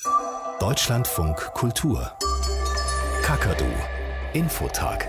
Deutschlandfunk Kultur. Kakadu. Infotag.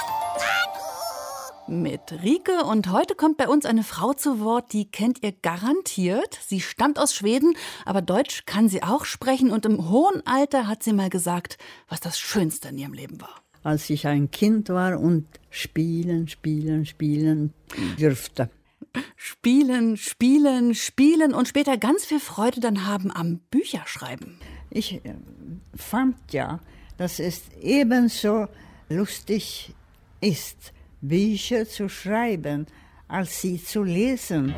Mit Rike, und heute kommt bei uns eine Frau zu Wort, die kennt ihr garantiert. Sie stammt aus Schweden, aber Deutsch kann sie auch sprechen, und im hohen Alter hat sie mal gesagt, was das Schönste in ihrem Leben war. Als ich ein Kind war und spielen dürfte. Spielen und später ganz viel Freude dann haben am Bücherschreiben. Ich fand ja, dass es ebenso lustig ist, Bücher zu schreiben, als sie zu lesen.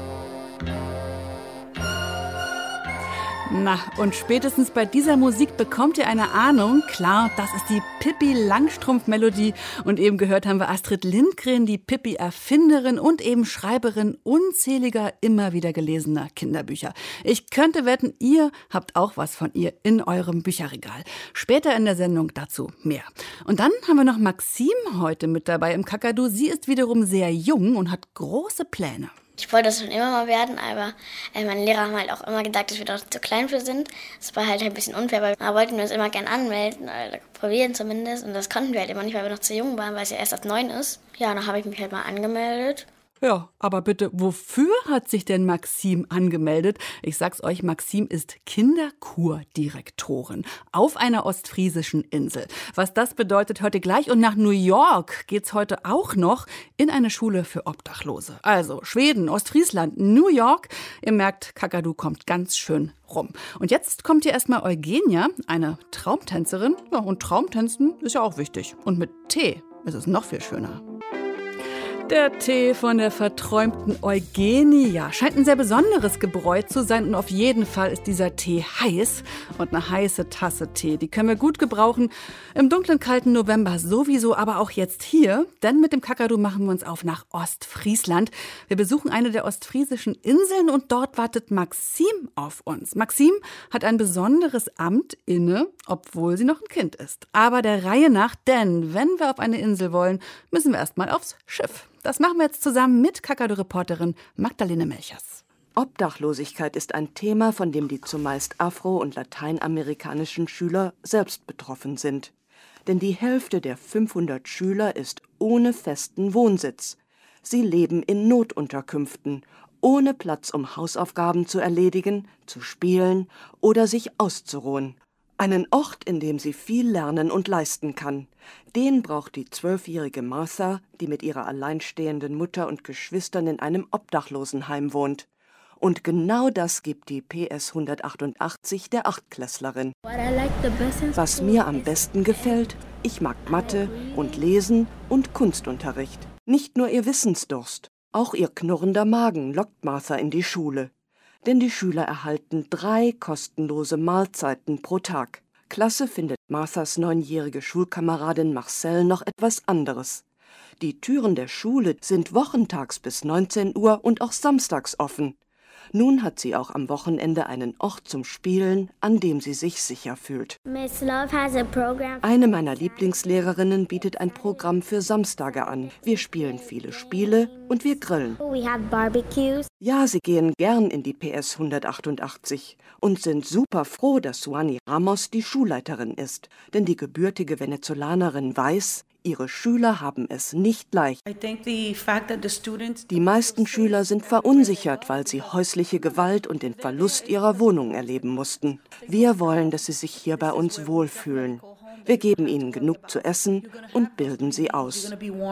Na, und spätestens bei dieser Musik bekommt ihr eine Ahnung. Klar, das ist die Pippi-Langstrumpf-Melodie. Und eben gehört haben wir Astrid Lindgren, die Pippi-Erfinderin und eben Schreiberin unzähliger, immer wieder gelesener Kinderbücher. Ich könnte wetten, ihr habt auch was von ihr in eurem Bücherregal. Später in der Sendung dazu mehr. Und dann haben wir noch Maxim heute mit dabei im Kakadu. Sie ist wiederum sehr jung und hat große Pläne. Ich wollte das schon immer mal werden, aber meine Lehrer haben halt auch immer gesagt, dass wir doch zu klein für sind. Das war halt ein bisschen unfair, weil da wollten wir uns immer gern anmelden, oder probieren zumindest. Und das konnten wir halt immer nicht, weil wir noch zu jung waren, weil es ja erst ab 9 ist. Ja, und dann habe ich mich halt mal angemeldet. Ja, aber bitte, wofür hat sich denn Maxim angemeldet? Ich sag's euch, Maxim ist Kinderkurdirektorin auf einer ostfriesischen Insel. Was das bedeutet, hört ihr gleich. Und nach New York geht's heute auch noch in eine Schule für Obdachlose. Also Schweden, Ostfriesland, New York. Ihr merkt, Kakadu kommt ganz schön rum. Und jetzt kommt hier erstmal Eugenia, eine Traumtänzerin. Ja, und Traumtänzen ist ja auch wichtig. Und mit Tee ist es noch viel schöner. Der Tee von der verträumten Eugenia scheint ein sehr besonderes Gebräu zu sein, und auf jeden Fall ist dieser Tee heiß, und eine heiße Tasse Tee, die können wir gut gebrauchen im dunklen, kalten November sowieso, aber auch jetzt hier, denn mit dem Kakadu machen wir uns auf nach Ostfriesland. Wir besuchen eine der ostfriesischen Inseln, und dort wartet Maxim auf uns. Maxim hat ein besonderes Amt inne, obwohl sie noch ein Kind ist. Aber der Reihe nach, denn wenn wir auf eine Insel wollen, müssen wir erstmal aufs Schiff. Das machen wir jetzt zusammen mit Kakadu-Reporterin Magdalene Melchers. Obdachlosigkeit ist ein Thema, von dem die zumeist afro- und lateinamerikanischen Schüler selbst betroffen sind. Denn die Hälfte der 500 Schüler ist ohne festen Wohnsitz. Sie leben in Notunterkünften, ohne Platz, um Hausaufgaben zu erledigen, zu spielen oder sich auszuruhen. Einen Ort, in dem sie viel lernen und leisten kann. Den braucht die 12-jährige Martha, die mit ihrer alleinstehenden Mutter und Geschwistern in einem Obdachlosenheim wohnt. Und genau das gibt die PS 188 der Achtklässlerin. Was mir am besten gefällt, ich mag Mathe und Lesen und Kunstunterricht. Nicht nur ihr Wissensdurst, auch ihr knurrender Magen lockt Martha in die Schule. Denn die Schüler erhalten 3 kostenlose Mahlzeiten pro Tag. Klasse findet Marthas 9-jährige Schulkameradin Marcel noch etwas anderes. Die Türen der Schule sind wochentags bis 19 Uhr und auch samstags offen. Nun hat sie auch am Wochenende einen Ort zum Spielen, an dem sie sich sicher fühlt. Eine meiner Lieblingslehrerinnen bietet ein Programm für Samstage an. Wir spielen viele Spiele und wir grillen. Ja, sie gehen gern in die PS 188 und sind super froh, dass Suani Ramos die Schulleiterin ist. Denn die gebürtige Venezolanerin weiß, ihre Schüler haben es nicht leicht. Die meisten Schüler sind verunsichert, weil sie häusliche Gewalt und den Verlust ihrer Wohnung erleben mussten. Wir wollen, dass sie sich hier bei uns wohlfühlen. Wir geben ihnen genug zu essen und bilden sie aus.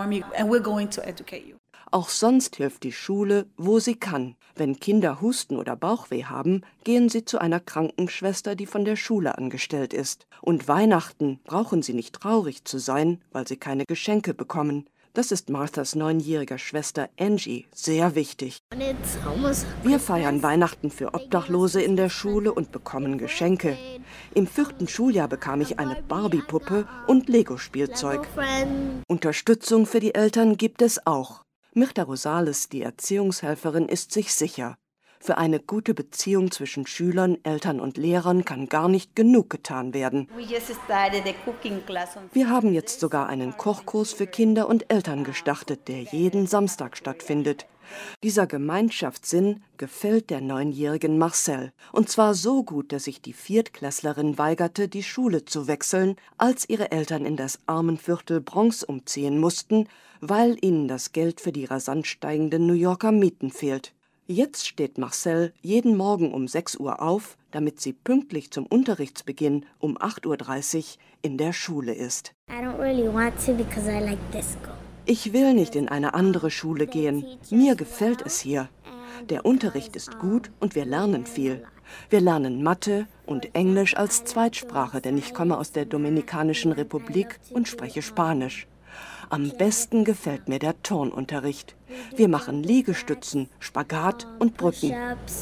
Auch sonst hilft die Schule, wo sie kann. Wenn Kinder Husten oder Bauchweh haben, gehen sie zu einer Krankenschwester, die von der Schule angestellt ist. Und Weihnachten brauchen sie nicht traurig zu sein, weil sie keine Geschenke bekommen. Das ist Marthas 9-jähriger Schwester Angie sehr wichtig. Wir feiern Weihnachten für Obdachlose in der Schule und bekommen Geschenke. Im 4. Schuljahr bekam ich eine Barbie-Puppe und Lego-Spielzeug. Unterstützung für die Eltern gibt es auch. Mirta Rosales, die Erziehungshelferin, ist sich sicher. Für eine gute Beziehung zwischen Schülern, Eltern und Lehrern kann gar nicht genug getan werden. Wir haben jetzt sogar einen Kochkurs für Kinder und Eltern gestartet, der jeden Samstag stattfindet. Dieser Gemeinschaftssinn gefällt der 9-jährigen Marcel. Und zwar so gut, dass sich die Viertklässlerin weigerte, die Schule zu wechseln, als ihre Eltern in das Armenviertel Bronx umziehen mussten, weil ihnen das Geld für die rasant steigenden New Yorker Mieten fehlt. Jetzt steht Marcel jeden Morgen um 6 Uhr auf, damit sie pünktlich zum Unterrichtsbeginn um 8:30 Uhr in der Schule ist. Ich will nicht in eine andere Schule gehen. Mir gefällt es hier. Der Unterricht ist gut und wir lernen viel. Wir lernen Mathe und Englisch als Zweitsprache, denn ich komme aus der Dominikanischen Republik und spreche Spanisch. Am besten gefällt mir der Turnunterricht. Wir machen Liegestützen, Spagat und Brücken.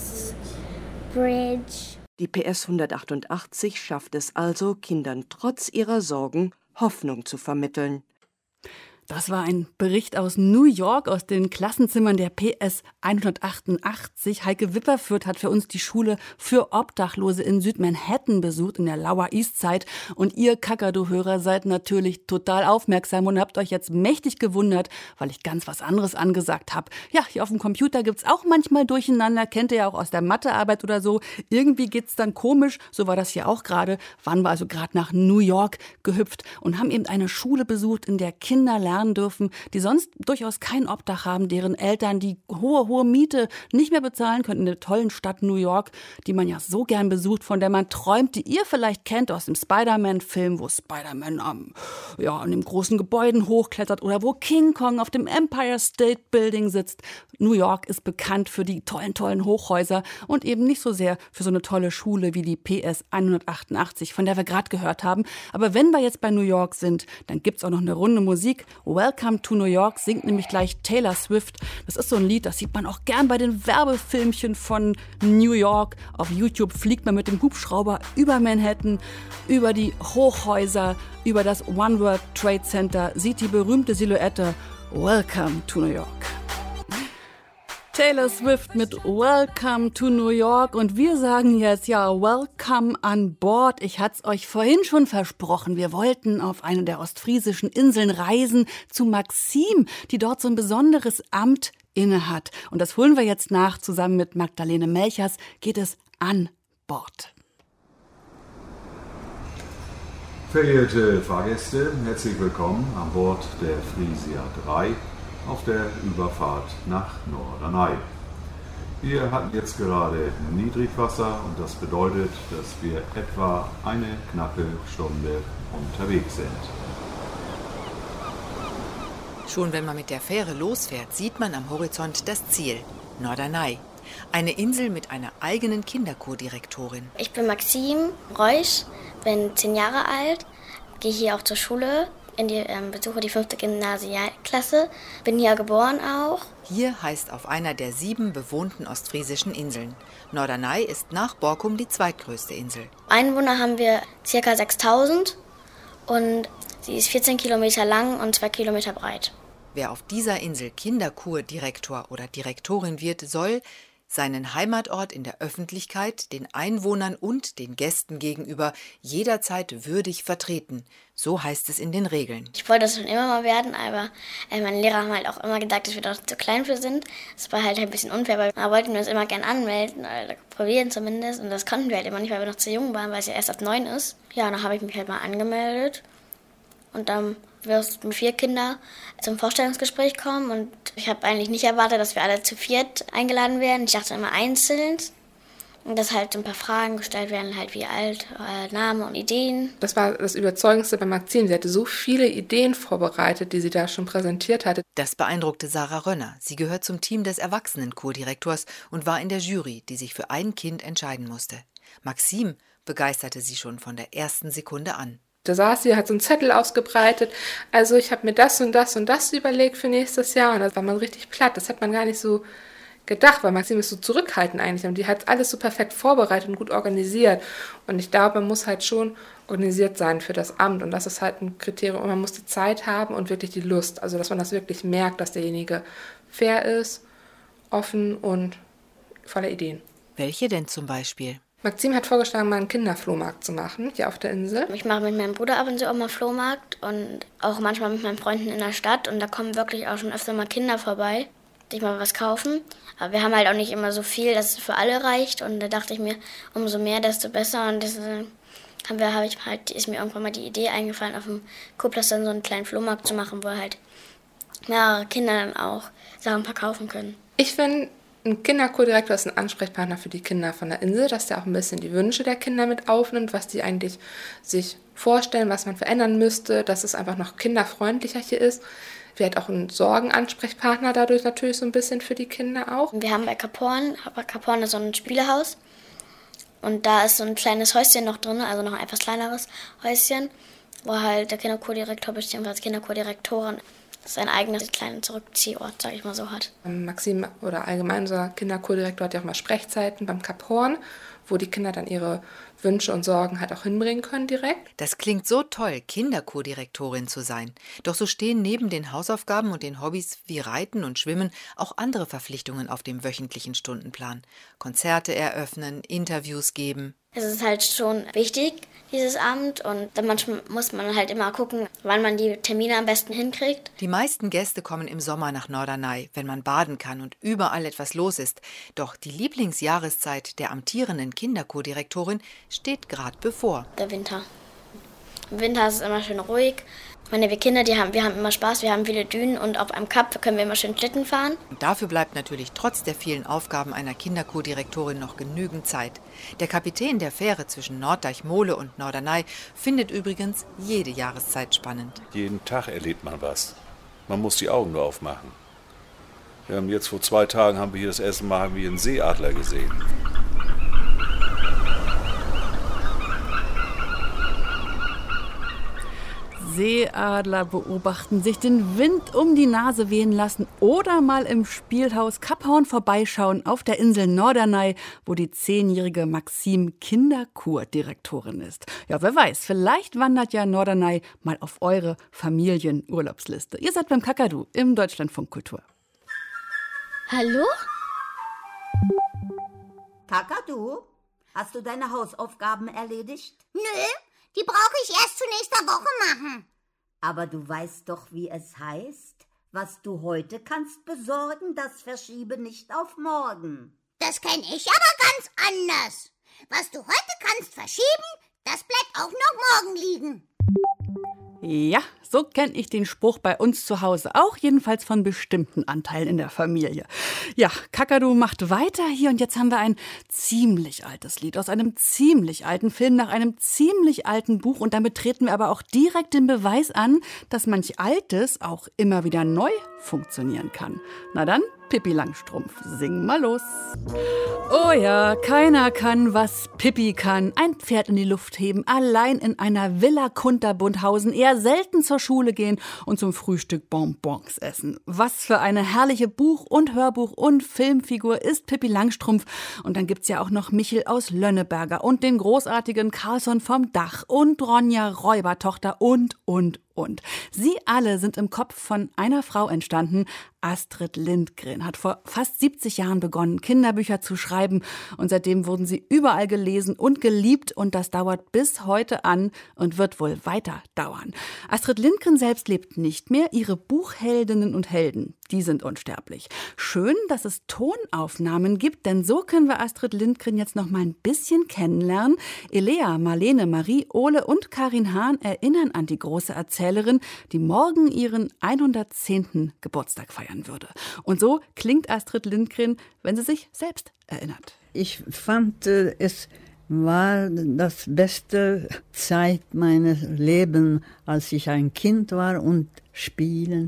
Die PS 188 schafft es also, Kindern trotz ihrer Sorgen Hoffnung zu vermitteln. Das war ein Bericht aus New York, aus den Klassenzimmern der PS 188. Heike Wipperfürth hat für uns die Schule für Obdachlose in Südmanhattan besucht, in der Lower East Side. Und ihr Kakadu-Hörer seid natürlich total aufmerksam und habt euch jetzt mächtig gewundert, weil ich ganz was anderes angesagt habe. Ja, hier auf dem Computer gibt's auch manchmal Durcheinander, kennt ihr ja auch aus der Mathearbeit oder so. Irgendwie geht's dann komisch, so war das hier auch gerade. Waren wir also gerade nach New York gehüpft und haben eben eine Schule besucht, in der Kinder lernen dürfen, die sonst durchaus kein Obdach haben, deren Eltern die hohe Miete nicht mehr bezahlen können in der tollen Stadt New York, die man ja so gern besucht, von der man träumt, die ihr vielleicht kennt aus dem Spider-Man-Film, wo Spider-Man an dem großen Gebäuden hochklettert oder wo King Kong auf dem Empire State Building sitzt. New York ist bekannt für die tollen Hochhäuser und eben nicht so sehr für so eine tolle Schule wie die PS 188, von der wir gerade gehört haben. Aber wenn wir jetzt bei New York sind, dann gibt's auch noch eine Runde Musik. Welcome to New York singt nämlich gleich Taylor Swift. Das ist so ein Lied, das sieht man auch gern bei den Werbefilmchen von New York. Auf YouTube fliegt man mit dem Hubschrauber über Manhattan, über die Hochhäuser, über das One World Trade Center, sieht die berühmte Silhouette Welcome to New York. Taylor Swift mit Welcome to New York und wir sagen jetzt Welcome an Bord. Ich hatte es euch vorhin schon versprochen. Wir wollten auf eine der ostfriesischen Inseln reisen zu Maxim, die dort so ein besonderes Amt innehat. Und das holen wir jetzt nach. Zusammen mit Magdalene Melchers geht es an Bord. Verehrte Fahrgäste, herzlich willkommen an Bord der Frisia 3. Auf der Überfahrt nach Norderney. Wir hatten jetzt gerade Niedrigwasser und das bedeutet, dass wir etwa eine knappe Stunde unterwegs sind. Schon wenn man mit der Fähre losfährt, sieht man am Horizont das Ziel, Norderney. Eine Insel mit einer eigenen Kinderchordirektorin. Ich bin Maxim Reusch, bin 10 Jahre alt, gehe hier auch zur Schule. Besuche die 5. Gymnasialklasse, bin hier geboren auch. Hier heißt auf einer der 7 bewohnten ostfriesischen Inseln. Norderney ist nach Borkum die zweitgrößte Insel. Einwohner haben wir ca. 6.000 und sie ist 14 Kilometer lang und 2 Kilometer breit. Wer auf dieser Insel Kinderchordirektor oder Direktorin wird, soll seinen Heimatort in der Öffentlichkeit, den Einwohnern und den Gästen gegenüber jederzeit würdig vertreten. So heißt es in den Regeln. Ich wollte das schon immer mal werden, aber meine Lehrer haben halt auch immer gesagt, dass wir doch zu klein für sind. Das war halt ein bisschen unfair, weil wir wollten uns immer gern anmelden, oder probieren zumindest. Und das konnten wir halt immer nicht, weil wir noch zu jung waren, weil es ja erst ab 9 ist. Ja, und dann habe ich mich halt mal angemeldet. Und dann wirst 4 Kinder zum Vorstellungsgespräch kommen und ich habe eigentlich nicht erwartet, dass wir alle zu 4 eingeladen werden. Ich dachte immer einzeln und dass halt ein paar Fragen gestellt werden, halt wie alt, Name und Ideen. Das war das Überzeugendste bei Maxim. Sie hatte so viele Ideen vorbereitet, die sie da schon präsentiert hatte. Das beeindruckte Sarah Rönner. Sie gehört zum Team des Erwachsenen-Chordirektors und war in der Jury, die sich für ein Kind entscheiden musste. Maxim begeisterte sie schon von der ersten Sekunde an. Da saß sie, hat so einen Zettel ausgebreitet. Also ich habe mir das und das und das überlegt für nächstes Jahr. Und da war man richtig platt. Das hat man gar nicht so gedacht, weil Maxim ist so zurückhaltend eigentlich. Und die hat alles so perfekt vorbereitet und gut organisiert. Und ich glaube, man muss halt schon organisiert sein für das Amt. Und das ist halt ein Kriterium. Und man muss die Zeit haben und wirklich die Lust. Also dass man das wirklich merkt, dass derjenige fair ist, offen und voller Ideen. Welche denn zum Beispiel? Maxim hat vorgeschlagen, mal einen Kinderflohmarkt zu machen, hier auf der Insel. Ich mache mit meinem Bruder ab und zu auch mal Flohmarkt und auch manchmal mit meinen Freunden in der Stadt. Und da kommen wirklich auch schon öfter mal Kinder vorbei. sich mal was kaufen. Aber wir haben halt auch nicht immer so viel, dass es für alle reicht. Und da dachte ich mir, umso mehr, desto besser. Und das ist mir irgendwann mal die Idee eingefallen, auf dem Kurplatz dann so einen kleinen Flohmarkt zu machen, wo halt mehrere Kinder dann auch Sachen verkaufen können. Ich finde, ein Kinderkurdirektor ist ein Ansprechpartner für die Kinder von der Insel, dass der auch ein bisschen die Wünsche der Kinder mit aufnimmt, was die eigentlich sich vorstellen, was man verändern müsste, dass es einfach noch kinderfreundlicher hier ist. Wir hat auch einen Sorgenansprechpartner dadurch natürlich so ein bisschen für die Kinder auch. Wir haben bei Kaporn ist so ein Spielehaus und da ist so ein kleines Häuschen noch drin, also noch ein etwas kleineres Häuschen, wo halt der Kinderkurdirektor bzw. Kinderkurdirektorin sein eigenes kleinen Zurückziehort, sage ich mal so, hat. Maxim oder allgemein unser Kinderkurdirektor hat ja auch mal Sprechzeiten beim Kaporn, wo die Kinder dann ihre Wünsche und Sorgen halt auch hinbringen können direkt. Das klingt so toll, Kinderkurdirektorin zu sein. Doch so stehen neben den Hausaufgaben und den Hobbys wie Reiten und Schwimmen auch andere Verpflichtungen auf dem wöchentlichen Stundenplan. Konzerte eröffnen, Interviews geben. Es ist halt schon wichtig, dieses Amt, und dann manchmal muss man halt immer gucken, wann man die Termine am besten hinkriegt. Die meisten Gäste kommen im Sommer nach Norderney, wenn man baden kann und überall etwas los ist. Doch die Lieblingsjahreszeit der amtierenden Kinderkurdirektorin steht gerade bevor. Der Winter. Im Winter ist es immer schön ruhig. Wir Kinder, wir haben immer Spaß, wir haben viele Dünen und auf einem Kap können wir immer schön Schlitten fahren. Und dafür bleibt natürlich trotz der vielen Aufgaben einer Kinderkurdirektorin noch genügend Zeit. Der Kapitän der Fähre zwischen Norddeichmole und Norderney findet übrigens jede Jahreszeit spannend. Jeden Tag erlebt man was. Man muss die Augen nur aufmachen. Jetzt vor 2 Tagen haben wir hier das erste Mal einen Seeadler gesehen. Seeadler beobachten, sich den Wind um die Nase wehen lassen oder mal im Spielhaus Kaphorn vorbeischauen auf der Insel Norderney, wo die 10-jährige Maxim Kinderkurdirektorin ist. Ja, wer weiß, vielleicht wandert ja Norderney mal auf eure Familienurlaubsliste. Ihr seid beim Kakadu im Deutschlandfunk Kultur. Hallo? Kakadu, hast du deine Hausaufgaben erledigt? Nö. Die brauche ich erst zu nächster Woche machen. Aber du weißt doch, wie es heißt. Was du heute kannst besorgen, das verschiebe nicht auf morgen. Das kenne ich aber ganz anders. Was du heute kannst verschieben, das bleibt auch noch morgen liegen. Ja, so kenne ich den Spruch bei uns zu Hause auch, jedenfalls von bestimmten Anteilen in der Familie. Ja, Kakadu macht weiter hier und jetzt haben wir ein ziemlich altes Lied aus einem ziemlich alten Film nach einem ziemlich alten Buch und damit treten wir aber auch direkt den Beweis an, dass manch Altes auch immer wieder neu funktionieren kann. Na dann, Pippi Langstrumpf, sing mal los. Oh ja, keiner kann, was Pippi kann. Ein Pferd in die Luft heben, allein in einer Villa Kunterbunt hausen, eher selten zur Schule gehen und zum Frühstück Bonbons essen. Was für eine herrliche Buch- und Hörbuch- und Filmfigur ist Pippi Langstrumpf. Und dann gibt's ja auch noch Michel aus Lönneberger und den großartigen Carlsson vom Dach und Ronja Räubertochter und. Sie alle sind im Kopf von einer Frau entstanden. Astrid Lindgren hat vor fast 70 Jahren begonnen, Kinderbücher zu schreiben. Und seitdem wurden sie überall gelesen und geliebt. Und das dauert bis heute an und wird wohl weiter dauern. Astrid Lindgren selbst lebt nicht mehr. Ihre Buchheldinnen und Helden, die sind unsterblich. Schön, dass es Tonaufnahmen gibt, denn so können wir Astrid Lindgren jetzt noch mal ein bisschen kennenlernen. Elea, Marlene, Marie, Ole und Karin Hahn erinnern an die große Erzählerin, die morgen ihren 110. Geburtstag feiern würde. Und so klingt Astrid Lindgren, wenn sie sich selbst erinnert. Ich fand, es war das beste Zeit meines Lebens, als ich ein Kind war und spielen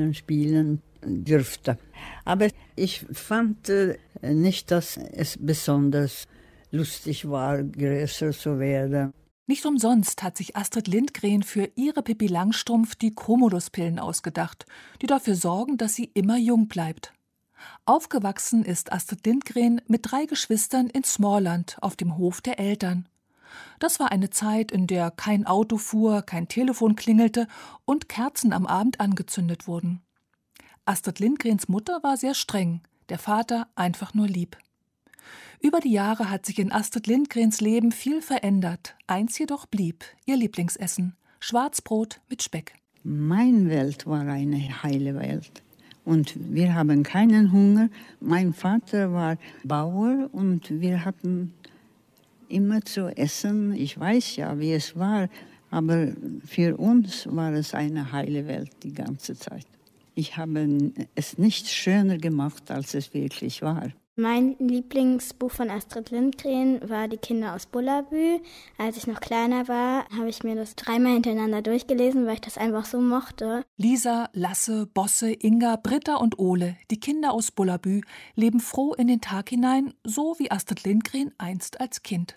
dürfte. Aber ich fand nicht, dass es besonders lustig war, größer zu werden. Nicht umsonst hat sich Astrid Lindgren für ihre Pippi Langstrumpf die Cumulus-Pillen ausgedacht, die dafür sorgen, dass sie immer jung bleibt. Aufgewachsen ist Astrid Lindgren mit 3 Geschwistern in Smaaland auf dem Hof der Eltern. Das war eine Zeit, in der kein Auto fuhr, kein Telefon klingelte und Kerzen am Abend angezündet wurden. Astrid Lindgrens Mutter war sehr streng, der Vater einfach nur lieb. Über die Jahre hat sich in Astrid Lindgrens Leben viel verändert. Eins jedoch blieb, ihr Lieblingsessen: Schwarzbrot mit Speck. Meine Welt war eine heile Welt. und wir haben keinen Hunger. Mein Vater war Bauer und wir hatten immer zu essen. Ich weiß ja, wie es war, aber für uns war es eine heile Welt die ganze Zeit. Ich habe es nicht schöner gemacht, als es wirklich war. Mein Lieblingsbuch von Astrid Lindgren war Die Kinder aus Bullabü. Als ich noch kleiner war, habe ich mir das 3-mal hintereinander durchgelesen, weil ich das einfach so mochte. Lisa, Lasse, Bosse, Inga, Britta und Ole, die Kinder aus Bullabü, leben froh in den Tag hinein, so wie Astrid Lindgren einst als Kind.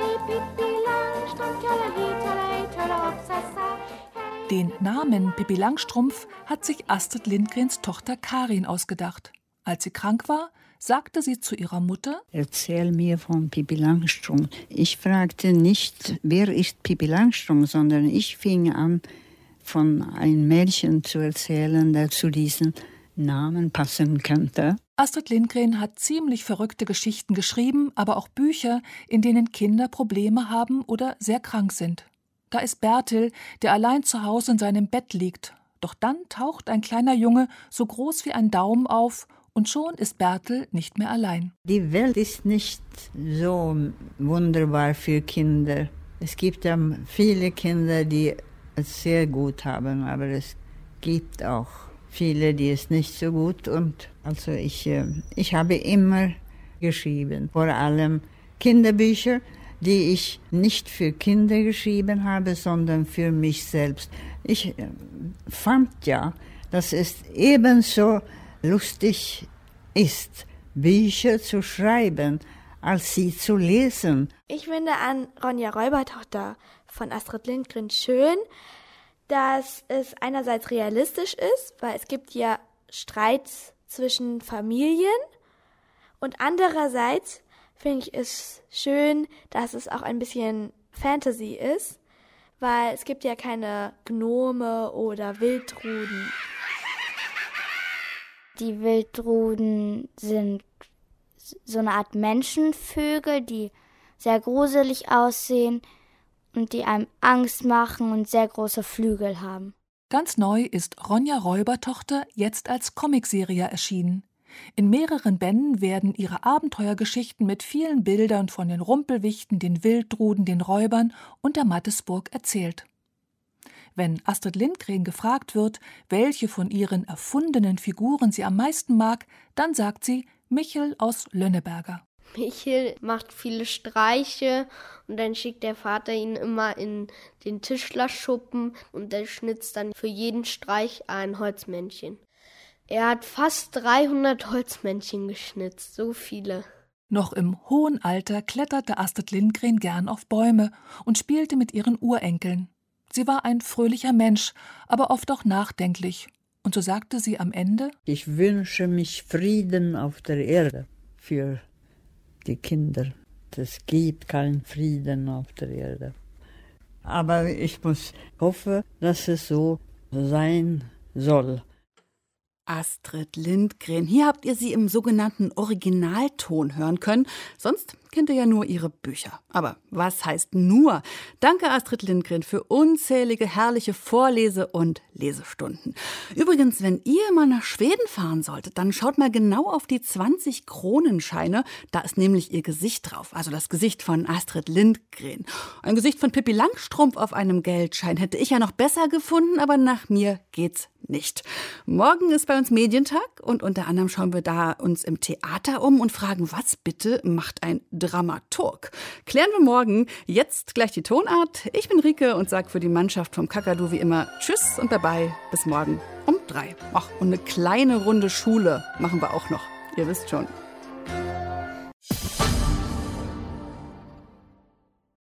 Den Namen Pippi Langstrumpf hat sich Astrid Lindgrens Tochter Karin ausgedacht. Als sie krank war, sagte sie zu ihrer Mutter: Erzähl mir von Pippi Langstrumpf. Ich fragte nicht, wer ist Pippi Langstrumpf, sondern ich fing an, von einem Mädchen zu erzählen, der zu diesen Namen passen könnte. Astrid Lindgren hat ziemlich verrückte Geschichten geschrieben, aber auch Bücher, in denen Kinder Probleme haben oder sehr krank sind. Da ist Bertel, der allein zu Hause in seinem Bett liegt. Doch dann taucht ein kleiner Junge so groß wie ein Daumen auf und schon ist Bertel nicht mehr allein. Die Welt ist nicht so wunderbar für Kinder. Es gibt ja viele Kinder, die es sehr gut haben, aber es gibt auch viele, die es nicht so gut. Und also ich habe immer geschrieben, vor allem Kinderbücher, die ich nicht für Kinder geschrieben habe, sondern für mich selbst. Ich fand ja, dass es ebenso lustig ist, Bücher zu schreiben, als sie zu lesen. Ich finde an Ronja Räubertochter von Astrid Lindgren schön, dass es einerseits realistisch ist, weil es gibt ja Streits zwischen Familien, und andererseits finde ich es schön, dass es auch ein bisschen Fantasy ist, weil es gibt ja keine Gnome oder Wildruden. Die Wildruden sind so eine Art Menschenvögel, die sehr gruselig aussehen und die einem Angst machen und sehr große Flügel haben. Ganz neu ist Ronja Räubertochter jetzt als Comicserie erschienen. In mehreren Bänden werden ihre Abenteuergeschichten mit vielen Bildern von den Rumpelwichten, den Wildruden, den Räubern und der Mattesburg erzählt. Wenn Astrid Lindgren gefragt wird, welche von ihren erfundenen Figuren sie am meisten mag, dann sagt sie Michel aus Lönneberger. Michel macht viele Streiche und dann schickt der Vater ihn immer in den Tischlerschuppen und der schnitzt dann für jeden Streich ein Holzmännchen. Er hat fast 300 Holzmännchen geschnitzt, so viele. Noch im hohen Alter kletterte Astrid Lindgren gern auf Bäume und spielte mit ihren Urenkeln. Sie war ein fröhlicher Mensch, aber oft auch nachdenklich. Und so sagte sie am Ende: Ich wünsche mich Frieden auf der Erde für die Kinder. Es gibt keinen Frieden auf der Erde. Aber ich muss hoffen, dass es so sein soll. Astrid Lindgren. Hier habt ihr sie im sogenannten Originalton hören können. Sonst kennt ihr ja nur ihre Bücher. Aber was heißt nur? Danke, Astrid Lindgren, für unzählige herrliche Vorlese- und Lesestunden. Übrigens, wenn ihr mal nach Schweden fahren solltet, dann schaut mal genau auf die 20-Kronenscheine. Da ist nämlich ihr Gesicht drauf, also das Gesicht von Astrid Lindgren. Ein Gesicht von Pippi Langstrumpf auf einem Geldschein hätte ich ja noch besser gefunden, aber nach mir geht's nicht. Morgen ist bei uns Medientag und unter anderem schauen wir da uns im Theater um und fragen, was bitte macht ein Dramaturg? Klären wir morgen. Jetzt gleich die Tonart. Ich bin Rike und sage für die Mannschaft vom Kakadu wie immer Tschüss und dabei bis morgen um 3. Ach, und eine kleine Runde Schule machen wir auch noch. Ihr wisst schon.